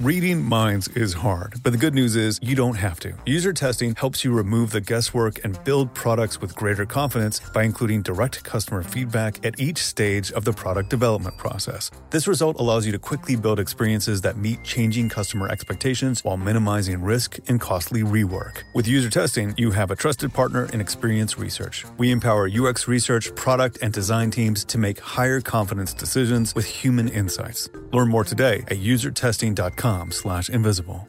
Reading minds is hard, but the good news is you don't have to. User testing helps you remove the guesswork and build products with greater confidence by including direct customer feedback at each stage of the product development process. This result allows you to quickly build experiences that meet changing customer expectations while minimizing risk and costly rework. With user testing, you have a trusted partner in Experience Research. We empower UX research, product, and design teams to make higher confidence decisions with human insights. Learn more today at usertesting.com/invisible.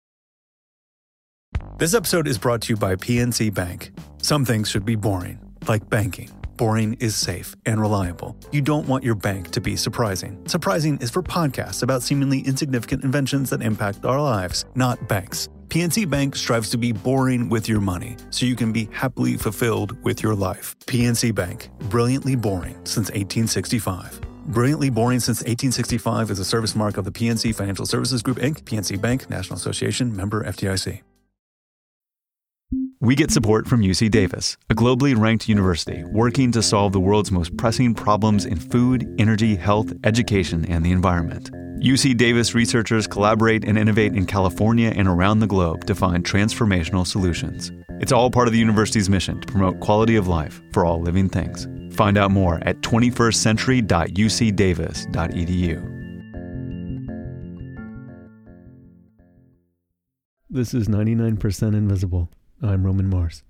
This episode is brought to you by PNC Bank. Some things should be boring, like banking. Boring is safe and reliable. You don't want your bank to be surprising. Surprising is for podcasts about seemingly insignificant inventions that impact our lives, not banks. PNC Bank strives to be boring with your money, so you can be happily fulfilled with your life. PNC Bank, brilliantly boring since 1865. Brilliantly Boring Since 1865 is a service mark of the PNC Financial Services Group, Inc., PNC Bank, National Association, member FDIC. We get support from UC Davis, a globally ranked university working to solve the world's most pressing problems in food, energy, health, education, and the environment. UC Davis researchers collaborate and innovate in California and around the globe to find transformational solutions. It's all part of the university's mission to promote quality of life for all living things. Find out more at 21stcentury.ucdavis.edu. This is 99% Invisible. I'm Roman Mars.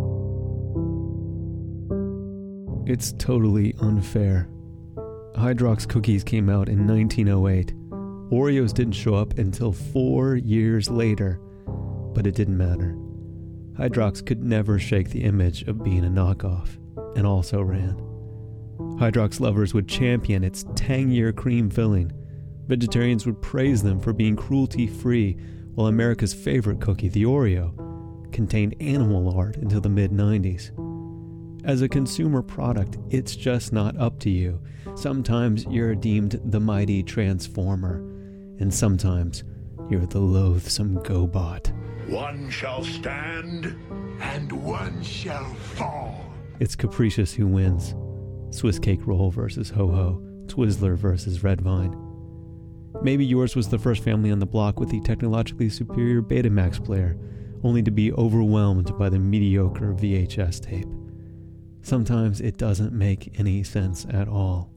It's totally unfair. Hydrox cookies came out in 1908. Oreos didn't show up until 4 years later, but it didn't matter. Hydrox could never shake the image of being a knockoff, and also ran. Hydrox lovers would champion its tangier cream filling. Vegetarians would praise them for being cruelty-free, while America's favorite cookie, the Oreo, contained animal lard until the mid-90s. As a consumer product, it's just not up to you. Sometimes you're deemed the mighty transformer, and sometimes you're the loathsome GoBot. One shall stand, and one shall fall. It's capricious who wins. Swiss cake roll versus Ho-Ho, Twizzler versus Red Vine. Maybe yours was the first family on the block with the technologically superior Betamax player, only to be overwhelmed by the mediocre VHS tape. Sometimes it doesn't make any sense at all.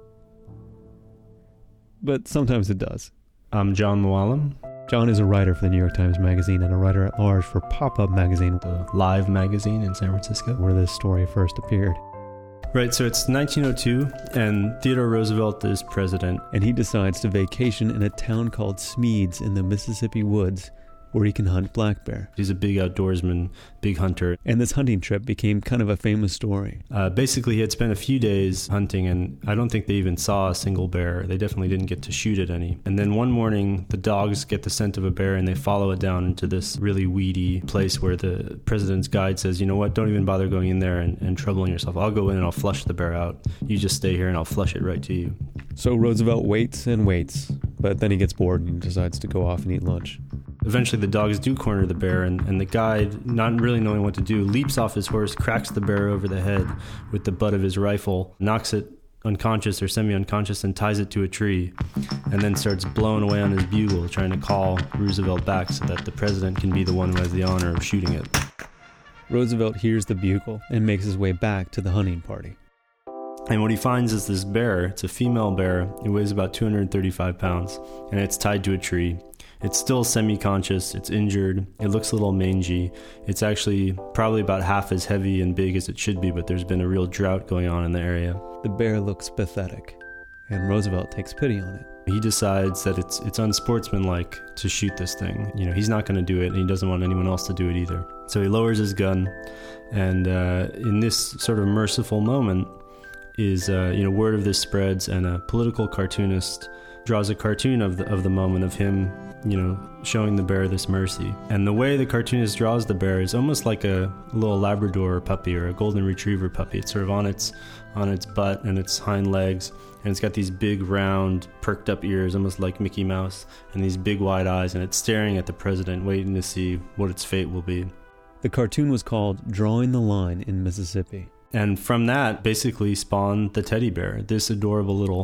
But sometimes it does. I'm John Mooallem. John is a writer for the New York Times Magazine and a writer at large for Pop-Up Magazine, The Live magazine in San Francisco, where this story first appeared. Right, so it's 1902, and Theodore Roosevelt is president. And he decides to vacation in a town called Smeads in the Mississippi woods, where he can hunt black bear. He's a big outdoorsman, big hunter. And this hunting trip became kind of a famous story. Basically, he had spent a few days hunting, and I don't think they even saw a single bear. They definitely didn't get to shoot at any. And then one morning, the dogs get the scent of a bear, and they follow it down into this really weedy place where the president's guide says, you know what, don't even bother going in there and troubling yourself. I'll go in and I'll flush the bear out. You just stay here and I'll flush it right to you. So Roosevelt waits and waits, but then he gets bored and decides to go off and eat lunch. Eventually the dogs do corner the bear, and the guide, not really knowing what to do, leaps off his horse, cracks the bear over the head with the butt of his rifle, knocks it unconscious or semi-unconscious, and ties it to a tree, and then starts blowing away on his bugle, trying to call Roosevelt back so that the president can be the one who has the honor of shooting it. Roosevelt hears the bugle and makes his way back to the hunting party. And what he finds is this bear. It's a female bear. It weighs about 235 pounds, and it's tied to a tree. It's still semi-conscious, it's injured, it looks a little mangy. It's actually probably about half as heavy and big as it should be, but there's been a real drought going on in the area. The bear looks pathetic, and Roosevelt takes pity on it. He decides that it's unsportsmanlike to shoot this thing. You know, he's not going to do it, and he doesn't want anyone else to do it either. So he lowers his gun, and in this sort of merciful moment is, word of this spreads, and a political cartoonist draws a cartoon of the moment of him, showing the bear this mercy. And the way the cartoonist draws the bear is almost like a little Labrador puppy or a golden retriever puppy. It's sort of on its butt and its hind legs, and it's got these big round perked up ears, almost like Mickey Mouse, and these big wide eyes, and it's staring at the president, waiting to see what its fate will be. The cartoon was called Drawing the Line in Mississippi. And from that basically spawned the teddy bear, this adorable little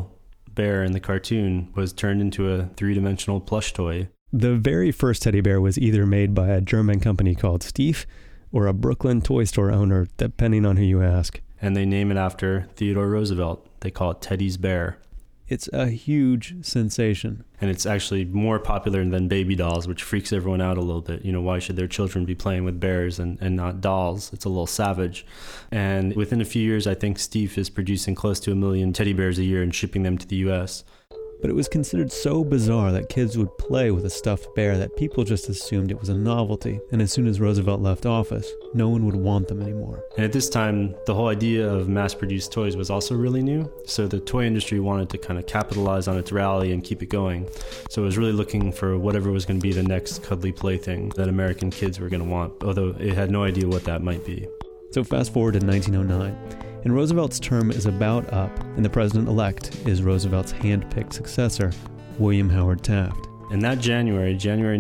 bear in the cartoon was turned into a three-dimensional plush toy. The very first teddy bear was either made by a German company called Steiff or a Brooklyn toy store owner, depending on who you ask. And they name it after Theodore Roosevelt. They call it Teddy's Bear. It's a huge sensation. And it's actually more popular than baby dolls, which freaks everyone out a little bit. You know, why should their children be playing with bears and not dolls? It's a little savage. And within a few years, I think Steiff is producing close to 1 million teddy bears a year and shipping them to the U.S. But it was considered so bizarre that kids would play with a stuffed bear that people just assumed it was a novelty. And as soon as Roosevelt left office, no one would want them anymore. And at this time, the whole idea of mass-produced toys was also really new. So the toy industry wanted to kind of capitalize on its rally and keep it going. So it was really looking for whatever was going to be the next cuddly plaything that American kids were going to want, although it had no idea what that might be. So fast forward to 1909. And Roosevelt's term is about up, and the president-elect is Roosevelt's hand-picked successor, William Howard Taft. And that January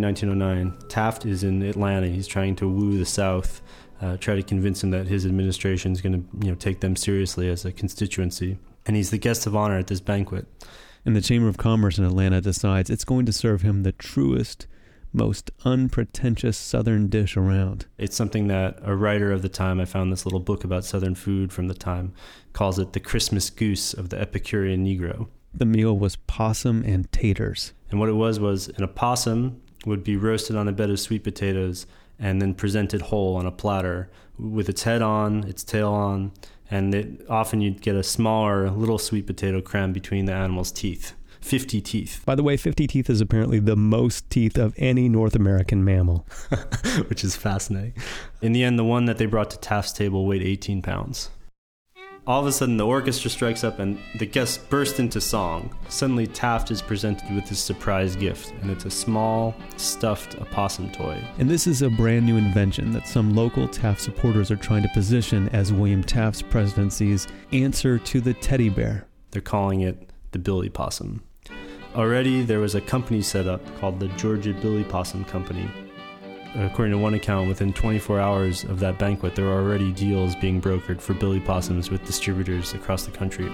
1909, Taft is in Atlanta. He's trying to woo the South, try to convince them that his administration is going to take them seriously as a constituency. And he's the guest of honor at this banquet. And the Chamber of Commerce in Atlanta decides it's going to serve him the truest, most unpretentious Southern dish around. It's something that a writer of the time, I found this little book about Southern food from the time, calls it the Christmas goose of the Epicurean Negro. The meal was possum and taters. And what it was an opossum would be roasted on a bed of sweet potatoes and then presented whole on a platter with its head on, its tail on, and often you'd get a smaller little sweet potato crammed between the animal's teeth. 50 teeth. By the way, 50 teeth is apparently the most teeth of any North American mammal. Which is fascinating. In the end, the one that they brought to Taft's table weighed 18 pounds. All of a sudden, the orchestra strikes up and the guests burst into song. Suddenly, Taft is presented with this surprise gift, and it's a small, stuffed opossum toy. And this is a brand new invention that some local Taft supporters are trying to position as William Taft's presidency's answer to the teddy bear. They're calling it the Billy Possum. Already, there was a company set up called the Georgia Billy Possum Company. According to one account, within 24 hours of that banquet, there were already deals being brokered for Billy Possums with distributors across the country.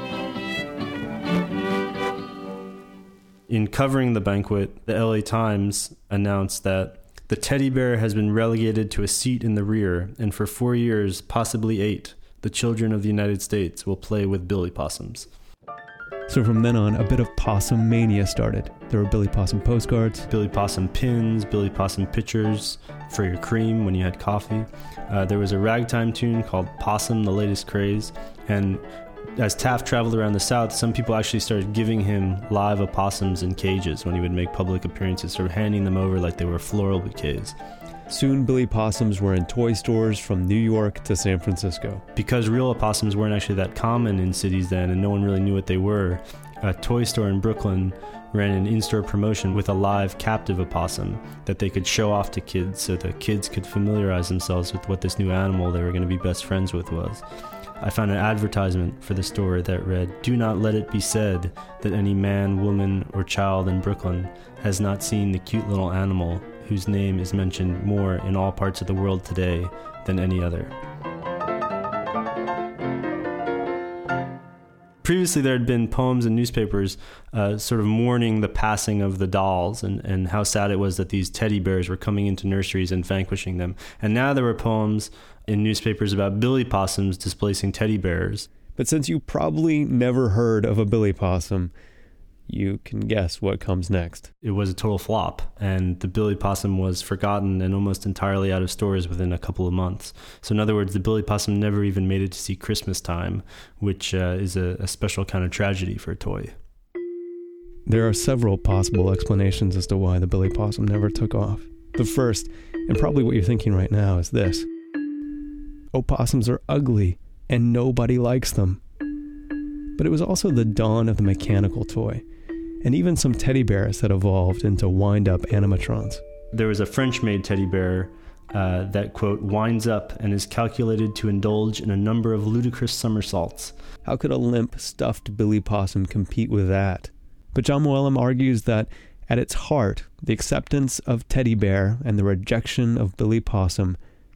In covering the banquet, the LA Times announced that the teddy bear has been relegated to a seat in the rear, and for 4 years, possibly 8, the children of the United States will play with Billy Possums. So from then on, a bit of possum mania started. There were Billy Possum postcards, Billy Possum pins, Billy Possum pitchers for your cream when you had coffee. There was a ragtime tune called Possum, the Latest Craze. And as Taft traveled around the South, some people actually started giving him live opossums in cages when he would make public appearances, sort of handing them over like they were floral bouquets. Soon, Billy Possums were in toy stores from New York to San Francisco. Because real opossums weren't actually that common in cities then, and no one really knew what they were, a toy store in Brooklyn ran an in-store promotion with a live captive opossum that they could show off to kids so the kids could familiarize themselves with what this new animal they were going to be best friends with was. I found an advertisement for the store that read, "Do not let it be said that any man, woman, or child in Brooklyn has not seen the cute little animal whose name is mentioned more in all parts of the world today than any other." Previously, there had been poems in newspapers sort of mourning the passing of the dolls and how sad it was that these teddy bears were coming into nurseries and vanquishing them. And now there were poems in newspapers about Billy Possums displacing teddy bears. But since you probably never heard of a Billy Possum, you can guess what comes next. It was a total flop, and the Billy Possum was forgotten and almost entirely out of stores within a couple of months. So in other words, the Billy Possum never even made it to see Christmas time, which is a special kind of tragedy for a toy. There are several possible explanations as to why the Billy Possum never took off. The first, and probably what you're thinking right now, is this. Opossums are ugly, and nobody likes them. But it was also the dawn of the mechanical toy, and even some teddy bears had evolved into wind-up animatrons. There was a French-made teddy bear that, quote, winds up and is calculated to indulge in a number of ludicrous somersaults. How could a limp, stuffed Billy Possum compete with that? But Jon Mooallem argues that at its heart, the acceptance of teddy bear and the rejection of Billy Possum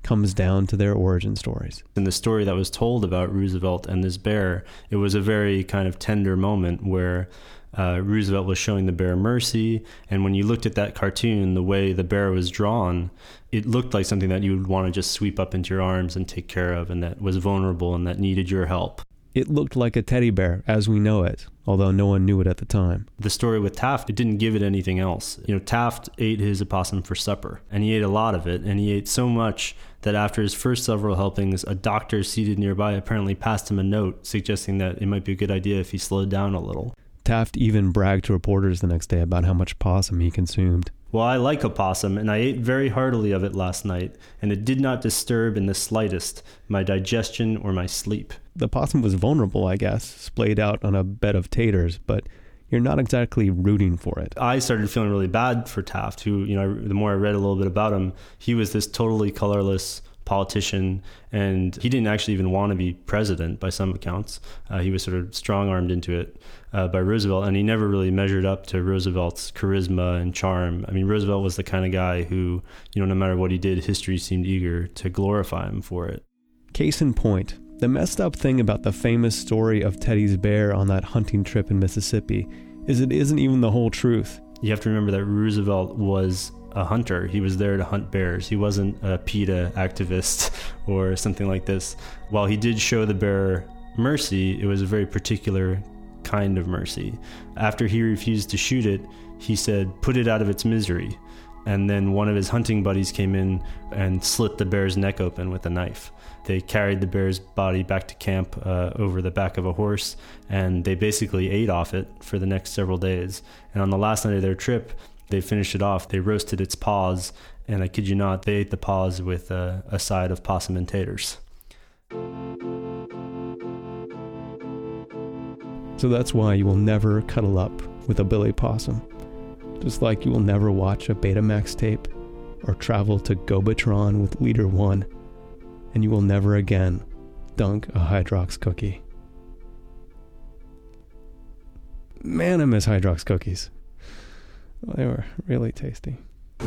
comes down to their origin stories. In the story that was told about Roosevelt and this bear, it was a very kind of tender moment where Roosevelt was showing the bear mercy. And when you looked at that cartoon, the way the bear was drawn, it looked like something that you would want to just sweep up into your arms and take care of, and that was vulnerable and that needed your help. It looked like a teddy bear as we know it, although no one knew it at the time. The story with Taft, it didn't give it anything else. Taft ate his opossum for supper, and he ate a lot of it, and he ate so much that after his first several helpings, a doctor seated nearby apparently passed him a note suggesting that it might be a good idea if he slowed down a little. Taft even bragged to reporters the next day about how much possum he consumed. Well, I like opossum, and I ate very heartily of it last night, and it did not disturb in the slightest my digestion or my sleep. The possum was vulnerable, I guess, splayed out on a bed of taters, but you're not exactly rooting for it. I started feeling really bad for Taft, who, the more I read a little bit about him, he was this totally colorless politician, and he didn't actually even want to be president by some accounts. He was sort of strong-armed into it by Roosevelt, and he never really measured up to Roosevelt's charisma and charm. I mean, Roosevelt was the kind of guy who, no matter what he did, history seemed eager to glorify him for it. Case in point, the messed up thing about the famous story of Teddy's bear on that hunting trip in Mississippi is it isn't even the whole truth. You have to remember that Roosevelt was a hunter. He was there to hunt bears. He wasn't a PETA activist or something like this. While he did show the bear mercy, it was a very particular kind of mercy. After he refused to shoot it, he said, "Put it out of its misery." And then one of his hunting buddies came in and slit the bear's neck open with a knife. They carried the bear's body back to camp over the back of a horse, and they basically ate off it for the next several days. And on the last night of their trip, they finished it off. They roasted its paws, and I kid you not, they ate the paws with a side of possum and taters. So that's why you will never cuddle up with a Billy Possum. Just like you will never watch a Betamax tape or travel to Gobatron with Leader One, and you will never again dunk a Hydrox cookie. Man, I miss Hydrox cookies. Well, they were really tasty.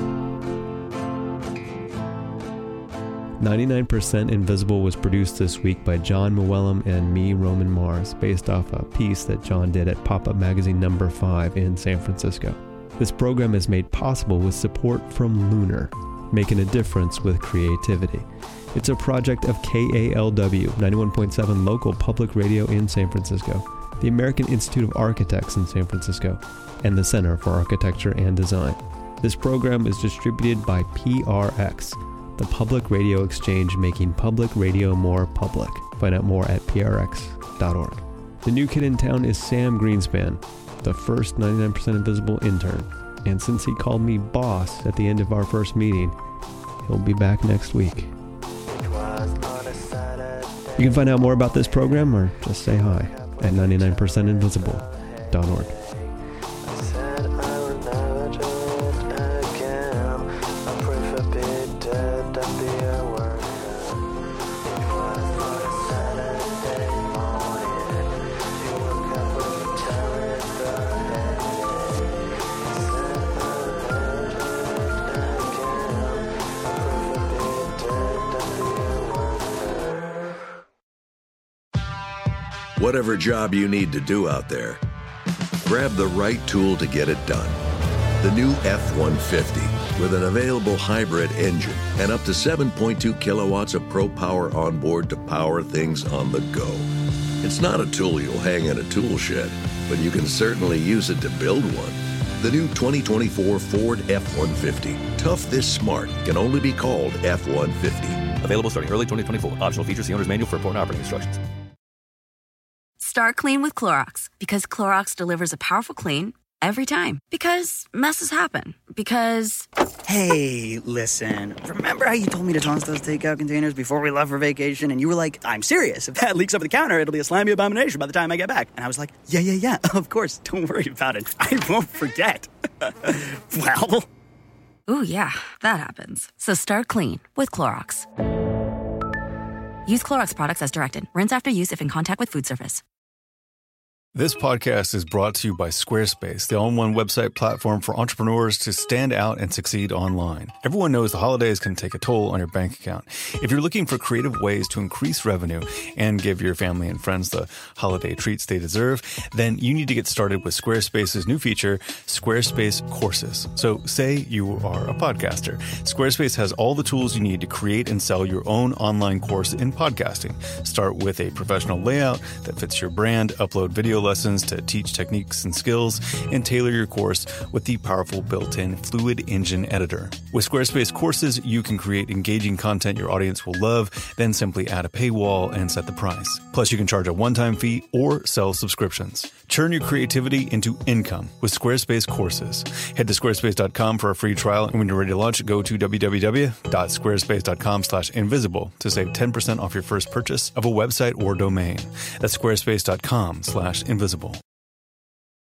99% Invisible was produced this week by John Muellum and me, Roman Mars, based off a piece that John did at Pop-Up Magazine number 5 in San Francisco. This program is made possible with support from Lunar, making a difference with creativity. It's a project of KALW, 91.7 local public radio in San Francisco, the American Institute of Architects in San Francisco, and the Center for Architecture and Design. This program is distributed by PRX, the Public Radio Exchange, making public radio more public. Find out more at prx.org. The new kid in town is Sam Greenspan, the first 99% Invisible intern. And since he called me boss at the end of our first meeting, he'll be back next week. You can find out more about this program or just say hi at 99percentinvisible.org. Whatever job you need to do out there, grab the right tool to get it done. The new F-150 with an available hybrid engine and up to 7.2 kilowatts of Pro Power onboard to power things on the go. It's not a tool you'll hang in a tool shed, but you can certainly use it to build one. The new 2024 Ford F-150. Tough this smart can only be called F-150. Available starting early 2024. Optional features, the owner's manual for important operating instructions. Start clean with Clorox, because Clorox delivers a powerful clean every time. Because messes happen. Because... Hey, listen. Remember how you told me to toss those takeout containers before we left for vacation? And you were like, I'm serious. If that leaks over the counter, it'll be a slimy abomination by the time I get back. And I was like, yeah, of course. Don't worry about it. I won't forget. Well... Ooh, yeah, that happens. So start clean with Clorox. Use Clorox products as directed. Rinse after use if in contact with food surface. This podcast is brought to you by Squarespace, the all-in-one website platform for entrepreneurs to stand out and succeed online. Everyone knows the holidays can take a toll on your bank account. If you're looking for creative ways to increase revenue and give your family and friends the holiday treats they deserve, then you need to get started with Squarespace's new feature, Squarespace Courses. So say you are a podcaster. Squarespace has all the tools you need to create and sell your own online course in podcasting. Start with a professional layout that fits your brand, upload video lessons to teach techniques and skills, and tailor your course with the powerful built-in Fluid Engine editor. With Squarespace Courses, you can create engaging content your audience will love, then simply add a paywall and set the price. Plus, you can charge a one-time fee or sell subscriptions. Turn your creativity into income with Squarespace Courses. Head to squarespace.com for a free trial, and when you're ready to launch, go to www.squarespace.com/invisible to save 10% off your first purchase of a website or domain. That's squarespace.com/invisible.